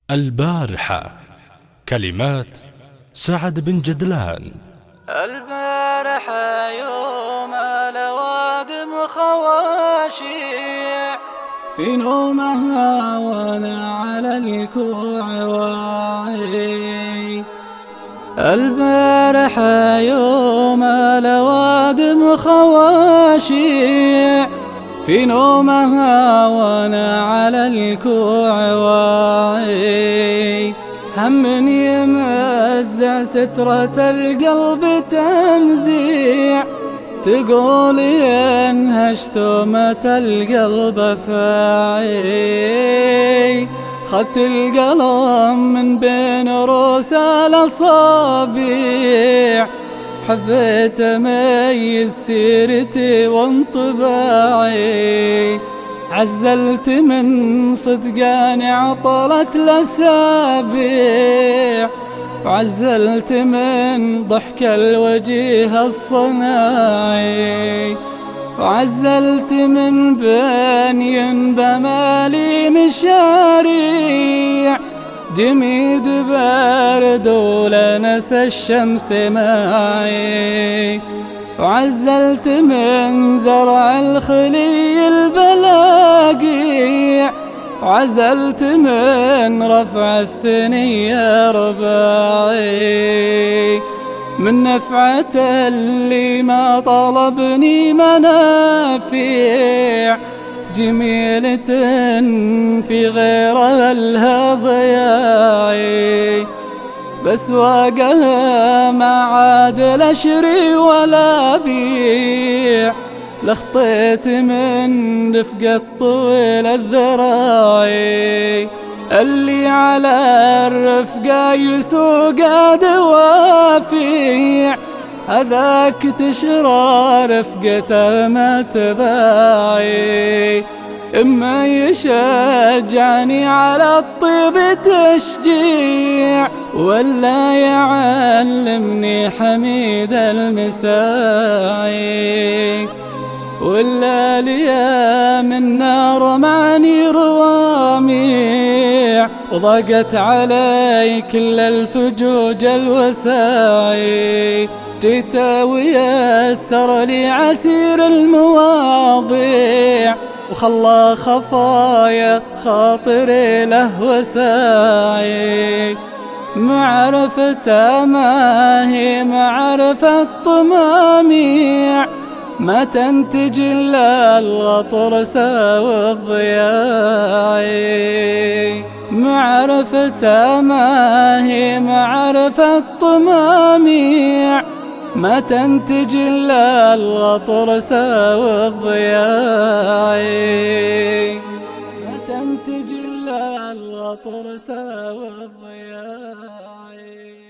البارحة. كلمات سعد بن جدلان. البارحة يوم الأوادم خواشيع، في نومها وانا على الكوع واعي. البارحة يوم الأوادم خواشيع، في نومها وانا على الكوع واعي. هم يمزع سترة القلب تمزيع، تقول ينهش ثومة القلب فاعي. خدت القلم من بين رؤوس الأصابع، حبيت أميز سيرتي وانطباعي. عزلت من صدقاني عطلت الأسابيع، وعزلت من ضحك الوجيه الصناعي. وعزلت من بين ينبمالي مشاريع، جميد بارد ولنس الشمس معي. وعزلت من زرع الخلي البلاقيع، وعزلت من رفع الثنية رباعي. من نفعة اللي ما طلبني منافيع، جميلة في غيرها الهضياعي. بسواقها ما عاد لشري ولا بيع، لخطيت من رفقة طويل الذراعي. اللي على الرفقة يسوق دوافيع، هذاك تشرى رفقته ما تباعي. إما يشجعني على الطيب تشجيع، ولا يعلمني حميد المساعي. ولا ليا من نار معني رواميع، وضاقت علي كل الفجوج الوساعي. جيت ويسر لي عسير المواضيع، وخلى خفايا خاطري له وساعي. معرفة ما هي معرفة طماميع، ما تنتج إلا الغطرس والضياعي. معرفة ما هي معرفة طماميع، ما تنتج إلا الغطرس والضياعي. ما تنتج إلا الغطرس والضياعي.